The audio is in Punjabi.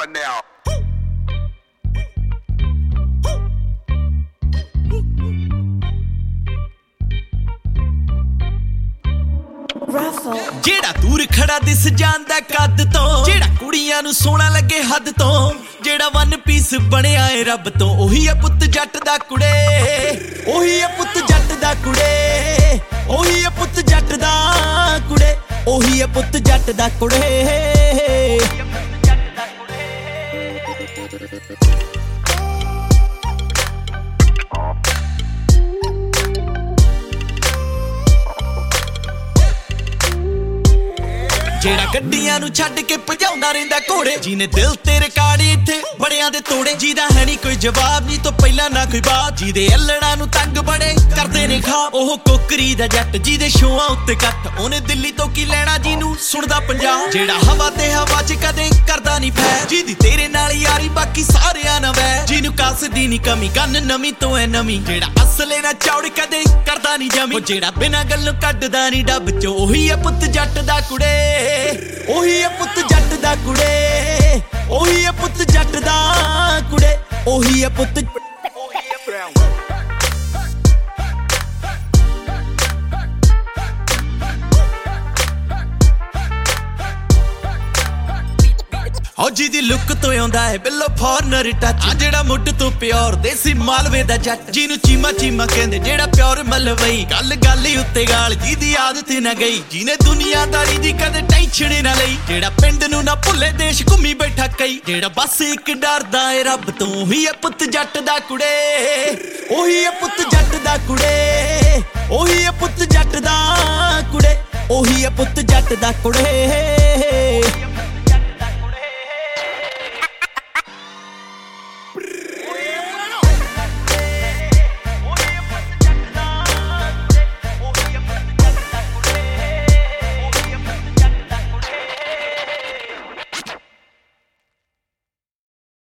What now? ਜਿਹੜਾ ਦੂਰ ਖੜਾ ਦਿਸ ਜਾਂਦਾ ਕੱਦ ਤੋਂ, ਜਿਹੜਾ ਕੁੜੀਆਂ ਨੂੰ ਸੋਹਣਾ ਲੱਗੇ ਹੱਦ ਤੋਂ, ਜਿਹੜਾ ਵਨ ਪੀਸ ਬਣਿਆ ਏ ਰੱਬ ਤੋਂ, ਉਹੀ ਆ ਪੁੱਤ ਜੱਟ ਦਾ ਕੁੜੇ, ਉਹੀ ਆ ਪੁੱਤ ਜੱਟ ਦਾ ਕੁੜੇ, ਉਹੀ ਆ ਪੁੱਤ ਜੱਟ ਦਾ ਕੁੜੇ, ਉਹੀ ਆ ਪੁੱਤ ਜੱਟ ਦਾ ਕੁੜੇ। ਜਿਹੜਾ ਗੱਡੀਆਂ ਨੂੰ ਛੱਡ ਕੇ ਭਜਾਉਂਦਾ ਰਹਿੰਦਾ ਘੋੜੇ, ਜਿਹਨੇ ਦਿਲ ਤੇ ਰਿਕਾਰਡ ਇੱਥੇ ਬੜਿਆਂ ਦੇ ਤੋੜੇ, ਜਿਹਦਾ ਹੈ ਨਹੀਂ ਕੋਈ ਜਵਾਬ ਨਹੀਂ ਤੋਂ ਪਹਿਲਾਂ ਨਾ ਕੋਈ ਬਾਤ, ਜਿਹਦੇ ਅਲੜਾਂ ਨੂੰ ਤੰਗ ਬੜੇ ਕਰਦੇ ਨੇ ਖਾਬ, ਉਹ ਕੋਕਰੀ ਦਾ ਜੱਟ ਜਿਹਦੇ ਸ਼ੋਆਂ ਉੱਤੇ ਕੱਟ, ਉਹਨੇ ਦਿੱਲੀ ਤੋਂ ਕੀ ਲੈਣਾ ਜਿਹਨੂੰ ਸੁਣਦਾ ਪੰਜਾਬ, ਜਿਹੜਾ ਹਵਾ ਤੇ ਹਵਾ 'ਚ ਕਦੇ ਕਰਦਾ ਨਹੀਂ ਫੈ, ਜਿਹਦੀ ਤੇਰੇ ਨਾਲ ਯਾਰੀ ਬਾਕੀ ਸਾਰਿਆਂ ਨਾਲ ਵੈ, ਜਿਹਨੂੰ ਕਾਸਦੀ ਨਹੀਂ ਕਮੀ ਕੰਨ ਨਵੀਂ ਤੋਂ ਐ ਨਵੀਂ, ਜਿਹੜਾ ਅਸਲੇ ਨਾਲ ਚੌੜ ਕਦੇ ਕਰਦਾ ਨਹੀਂ ਜਮੀ, ਉਹ ਜਿਹੜਾ ਬਿਨਾਂ ਗੱਲੋਂ ਕੱਢਦਾ ਨਹੀਂ ਡੱਬ 'ਚੋਂ, ਉਹੀ ਆ ਪੁੱਤ ਜੱਟ ਦਾ ਕੁੜੇ, ਉਹੀ ਆ ਪੁੱਤ ਜੱਟ ਦਾ ਕੁੜੇ, ਉਹੀ ਆ ਪੁੱਤ ਜੱਟ ਦਾ ਕੁੜੇ, ਉਹੀ ਆ ਪੁੱਤ। ਉਹ ਜਿਹਦੀ ਲੁੱਕ ਤੋਂ ਆਉਂਦਾ ਹੈ ਬਿੱਲੋ ਫੋਰਨਰ ਟੱਚ, ਆ ਜਿਹੜਾ ਮੁੱਢ ਤੋਂ ਪਿਓਰ ਦੇਸੀ ਮਾਲਵੇ ਦਾ ਜੱਟ, ਜਿਹਨੂੰ ਚੀਮਾ ਚੀਮਾ ਕਹਿੰਦੇ ਜਿਹੜਾ ਪਿਓਰ ਮਲਵਈ, ਗੱਲ ਗੱਲ ਹੀ ਉੱਤੇ ਗਾਲ ਜਿਹਦੀ ਆਦਤ ਨਾ ਗਈ, ਜਿਹਨੇ ਦੁਨੀਆਦਾਰੀ ਦੀ ਕਦੇ ਟੈਨਸ਼ਨ ਨਾ ਲਈ, ਜਿਹੜਾ ਪਿੰਡ ਨੂੰ ਨਾ ਭੁੱਲੇ ਦੇਸ਼ ਘੁੰਮੀ ਬੈਠਾ ਕਈ, ਜਿਹੜਾ ਬਸ ਇੱਕ ਡਰਦਾ ਏ ਰੱਬ ਤੋਂ, ਉਹੀ ਆ ਪੁੱਤ ਜੱਟ ਦਾ ਕੁੜੇ, ਉਹੀ ਆ ਪੁੱਤ ਜੱਟ ਦਾ ਕੁੜੇ, ਉਹੀ ਆ ਪੁੱਤ ਜੱਟ ਦਾ ਕੁੜੇ, ਉਹੀ ਆ ਪੁੱਤ ਜੱਟ ਦਾ ਕੁੜੇ।